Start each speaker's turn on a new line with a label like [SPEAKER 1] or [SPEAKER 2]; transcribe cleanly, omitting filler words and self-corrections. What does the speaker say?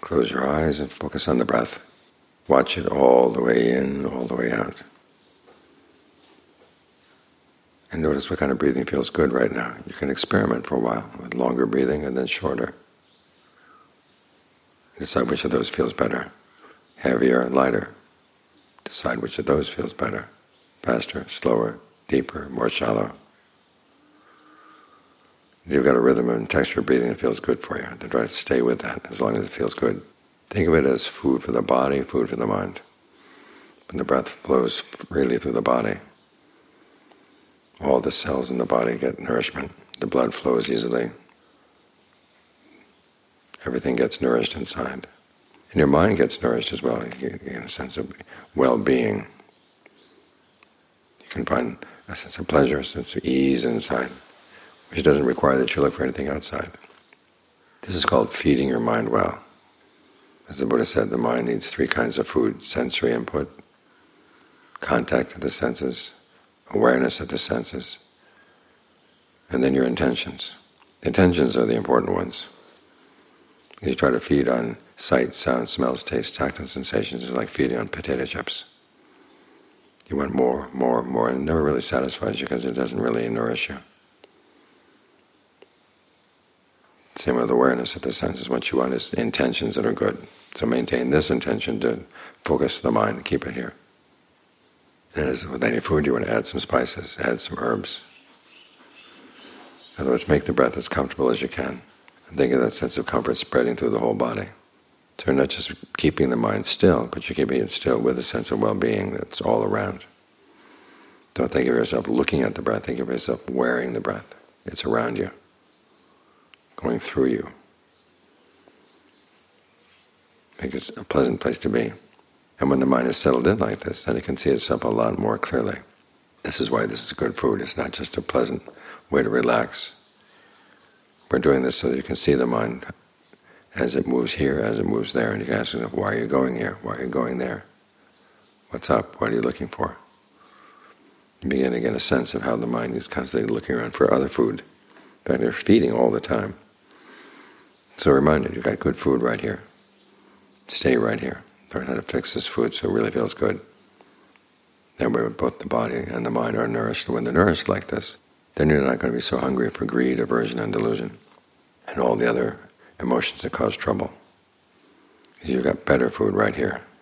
[SPEAKER 1] Close your eyes and focus on the breath. Watch it all the way in, all the way out. And notice what kind of breathing feels good right now. You can experiment for a while with longer breathing and then shorter. Decide which of those feels better. Heavier, lighter. Decide which of those feels better. Faster, slower, deeper, more shallow. You've got a rhythm and texture of breathing that feels good for you. Then try to stay with that as long as it feels good. Think of it as food for the body, food for the mind. When the breath flows freely through the body, all the cells in the body get nourishment. The blood flows easily. Everything gets nourished inside. And your mind gets nourished as well. You get a sense of well-being. You can find a sense of pleasure, a sense of ease inside, which doesn't require that you look for anything outside. This is called feeding your mind well. As the Buddha said, the mind needs three kinds of food: sensory input, contact of the senses, awareness of the senses, and then your intentions. The intentions are the important ones. You try to feed on sight, sound, smells, taste, tactile sensations. It's like feeding on potato chips. You want more, more, more, and it never really satisfies you because it doesn't really nourish you. Same with awareness of the senses. What you want is intentions that are good. So maintain this intention to focus the mind, keep it here. And as with any food, you want to add some spices, add some herbs. In other words, make the breath as comfortable as you can. And think of that sense of comfort spreading through the whole body. So you're not just keeping the mind still, but you're keeping it still with a sense of well-being that's all around. Don't think of yourself looking at the breath, think of yourself wearing the breath. It's around you, going through you. Make it a pleasant place to be. And when the mind is settled in like this, then it can see itself a lot more clearly. This is why this is good food. It's not just a pleasant way to relax. We're doing this so that you can see the mind as it moves here, as it moves there, and you can ask yourself, why are you going here? Why are you going there? What's up? What are you looking for? You begin to get a sense of how the mind is constantly looking around for other food. In fact, they're feeding all the time. So reminded, you've got good food right here. Stay right here. Learn how to fix this food so it really feels good. That way both the body and the mind are nourished. And when they're nourished like this, then you're not going to be so hungry for greed, aversion, and delusion, and all the other emotions that cause trouble. You've got better food right here.